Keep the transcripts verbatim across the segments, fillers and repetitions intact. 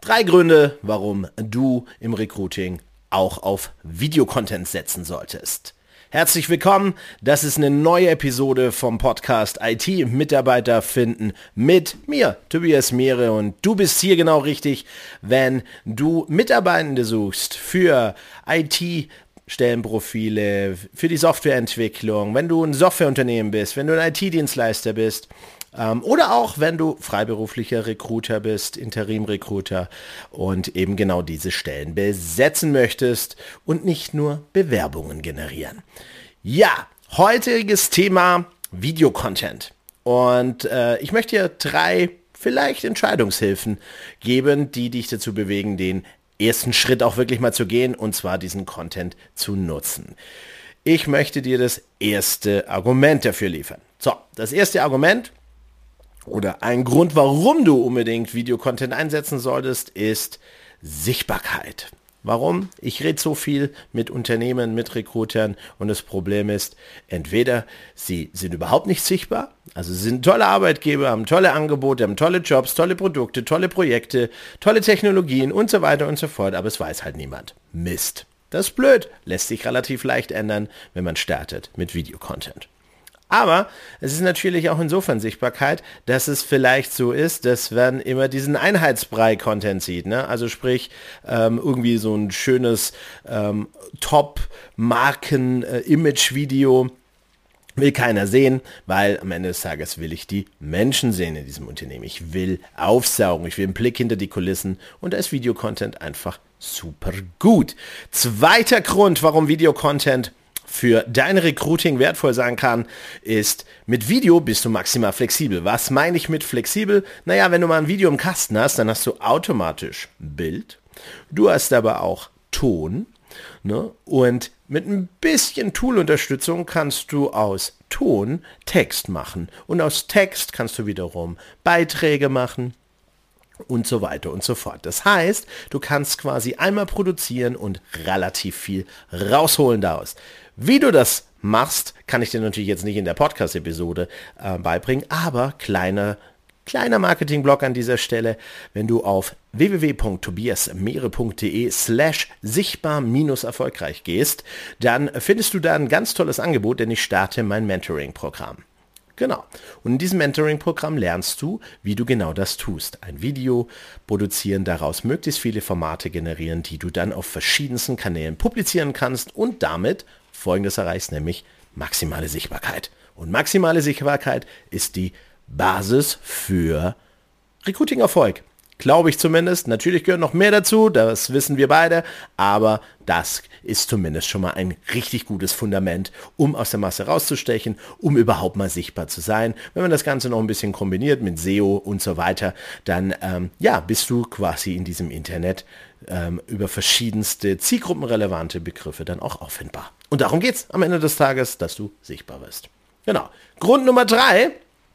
Drei Gründe, warum du im Recruiting auch auf Videocontent setzen solltest. Herzlich willkommen, das ist eine neue Episode vom Podcast I T-Mitarbeiter finden mit mir, Tobias Mehre, und du bist hier genau richtig, wenn du Mitarbeitende suchst für I T Stellenprofile, für die Softwareentwicklung, wenn du ein Softwareunternehmen bist, wenn du ein I T-Dienstleister bist, Ähm, oder auch, wenn du freiberuflicher Recruiter bist, Interim-Recruiter und eben genau diese Stellen besetzen möchtest und nicht nur Bewerbungen generieren. Ja, heutiges Thema Videocontent. Und äh, ich möchte dir drei vielleicht Entscheidungshilfen geben, die dich dazu bewegen, den ersten Schritt auch wirklich mal zu gehen, und zwar diesen Content zu nutzen. Ich möchte dir das erste Argument dafür liefern. So, das erste Argument oder ein Grund, warum du unbedingt Videocontent einsetzen solltest, ist Sichtbarkeit. Warum? Ich rede so viel mit Unternehmen, mit Recruitern, und das Problem ist, entweder sie sind überhaupt nicht sichtbar, also sie sind tolle Arbeitgeber, haben tolle Angebote, haben tolle Jobs, tolle Produkte, tolle Projekte, tolle Technologien und so weiter und so fort, aber es weiß halt niemand. Mist. Das ist blöd, lässt sich relativ leicht ändern, wenn man startet mit Videocontent. Aber es ist natürlich auch insofern Sichtbarkeit, dass es vielleicht so ist, dass man immer diesen Einheitsbrei-Content sieht, ne? Also sprich, ähm, irgendwie so ein schönes ähm, Top-Marken-Image-Video will keiner sehen, weil am Ende des Tages will ich die Menschen sehen in diesem Unternehmen. Ich will aufsaugen, ich will einen Blick hinter die Kulissen, und da ist Videocontent einfach super gut. Zweiter Grund, warum Videocontent für dein Recruiting wertvoll sein kann, ist, mit Video bist du maximal flexibel. Was meine ich mit flexibel? Naja, wenn du mal ein Video im Kasten hast, dann hast du automatisch Bild. Du hast aber auch Ton, ne? Und mit ein bisschen Tool-Unterstützung kannst du aus Ton Text machen. Und aus Text kannst du wiederum Beiträge machen und so weiter und so fort. Das heißt, du kannst quasi einmal produzieren und relativ viel rausholen daraus. Wie du das machst, kann ich dir natürlich jetzt nicht in der Podcast-Episode äh, beibringen, aber kleiner, kleiner Marketing-Blog an dieser Stelle. Wenn du auf w w w punkt tobias mehre punkt de slash sichtbar minus erfolgreich gehst, dann findest du da ein ganz tolles Angebot, denn ich starte mein Mentoring-Programm. Genau. Und in diesem Mentoring-Programm lernst du, wie du genau das tust. Ein Video produzieren, daraus möglichst viele Formate generieren, die du dann auf verschiedensten Kanälen publizieren kannst und damit Folgendes erreichst, nämlich maximale Sichtbarkeit. Und maximale Sichtbarkeit ist die Basis für Recruiting-Erfolg. Glaube ich zumindest. Natürlich gehört noch mehr dazu, das wissen wir beide, aber das ist zumindest schon mal ein richtig gutes Fundament, um aus der Masse rauszustechen, um überhaupt mal sichtbar zu sein. Wenn man das Ganze noch ein bisschen kombiniert mit S E O und so weiter, dann ähm, ja, bist du quasi in diesem Internet ähm, über verschiedenste zielgruppenrelevante Begriffe dann auch auffindbar. Und darum geht es am Ende des Tages, dass du sichtbar wirst. Genau. Grund Nummer drei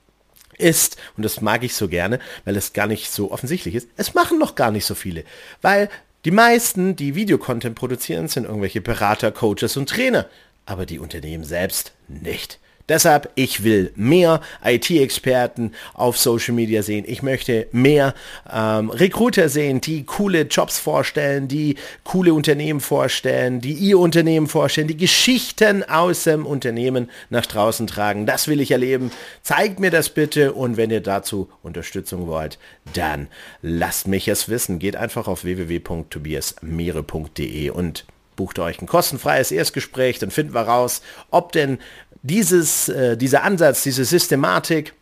ist, und das mag ich so gerne, weil es gar nicht so offensichtlich ist, es machen noch gar nicht so viele, weil die meisten, die Videocontent produzieren, sind irgendwelche Berater, Coaches und Trainer, aber die Unternehmen selbst nicht. Deshalb, ich will mehr I T-Experten auf Social Media sehen. Ich möchte mehr ähm, Recruiter sehen, die coole Jobs vorstellen, die coole Unternehmen vorstellen, die ihr Unternehmen vorstellen, die Geschichten aus dem Unternehmen nach draußen tragen. Das will ich erleben. Zeigt mir das bitte, und wenn ihr dazu Unterstützung wollt, dann lasst mich es wissen. Geht einfach auf w w w punkt tobias mehre punkt de und bucht euch ein kostenfreies Erstgespräch, dann finden wir raus, ob denn dieses, äh, dieser Ansatz, diese Systematik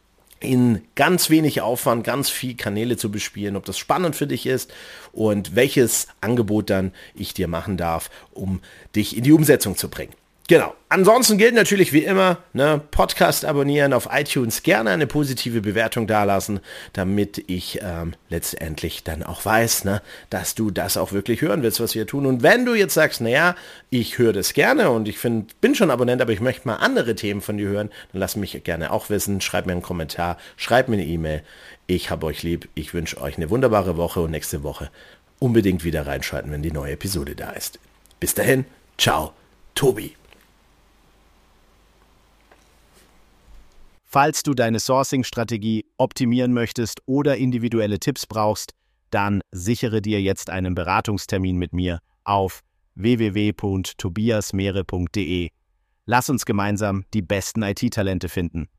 in ganz wenig Aufwand, ganz viel Kanäle zu bespielen, ob das spannend für dich ist und welches Angebot dann ich dir machen darf, um dich in die Umsetzung zu bringen. Genau. Ansonsten gilt natürlich wie immer, ne, Podcast abonnieren, auf iTunes gerne eine positive Bewertung dalassen, damit ich ähm, letztendlich dann auch weiß, ne, dass du das auch wirklich hören willst, was wir tun. Und wenn du jetzt sagst, naja, ich höre das gerne und ich find, bin schon Abonnent, aber ich möchte mal andere Themen von dir hören, dann lass mich gerne auch wissen, schreib mir einen Kommentar, schreib mir eine E-Mail. Ich habe euch lieb, ich wünsche euch eine wunderbare Woche, und nächste Woche unbedingt wieder reinschalten, wenn die neue Episode da ist. Bis dahin, ciao, Tobi. Falls du deine Sourcing-Strategie optimieren möchtest oder individuelle Tipps brauchst, Dann sichere dir jetzt einen Beratungstermin mit mir auf w w w punkt tobias mehre punkt de. Lass uns gemeinsam die besten I T-Talente finden.